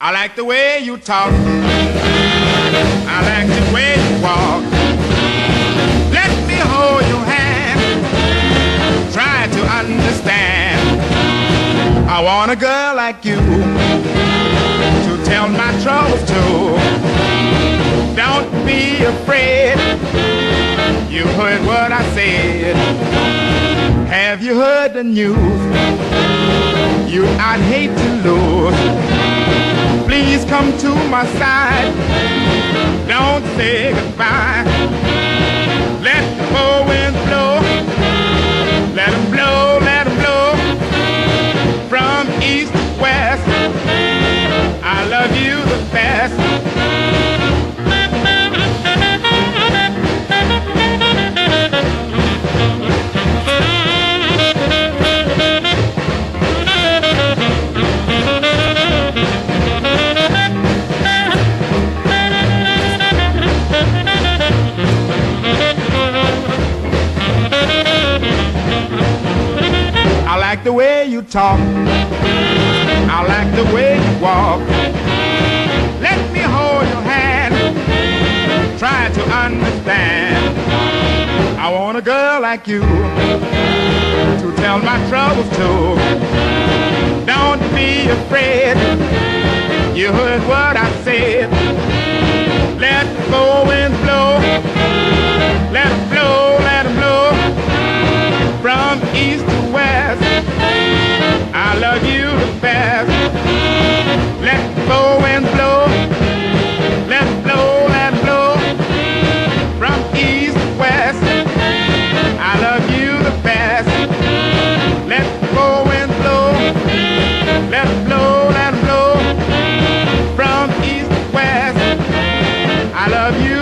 I like the way you talk. I like the way you walk. Let me hold your hand. Try to understand. I want a girl like you to tell my troubles to. Don't be afraid. You heard what I said. Have you heard the news? I'd hate to lose. Please come to my side. Don't say goodbye. Let the cold winds blow. Let them blow, let them blow. From east to west. I love you the best. I like the way you talk. I like the way you walk. Let me hold your hand. Try to understand. I want a girl like you to tell my troubles to. Don't be afraid. You heard what I said. Let the cold winds blow. Let them blow, let them blow. From east to west, I love you the best. Let the cold winds blow. Let it blow, let it blow. From east to west, I love you the best. Let the cold winds blow. Let it blow, let it blow. From east to west, I love you